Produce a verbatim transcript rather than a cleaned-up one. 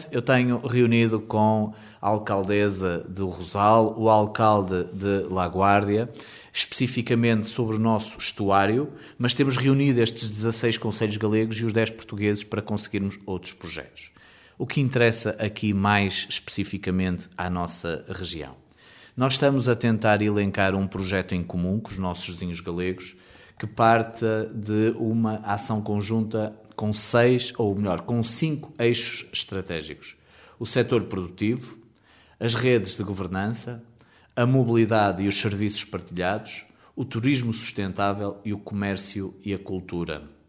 eu tenho reunido com a alcaldesa do Rosal, o alcalde de Laguardia, especificamente sobre o nosso estuário, mas temos reunido estes dezasseis concelhos galegos e os dez portugueses para conseguirmos outros projetos. O que interessa aqui mais especificamente à nossa região. Nós estamos a tentar elencar um projeto em comum com os nossos vizinhos galegos que parta de uma ação conjunta com seis, ou melhor, com cinco eixos estratégicos. O setor produtivo, as redes de governança, a mobilidade e os serviços partilhados, o turismo sustentável e o comércio e a cultura.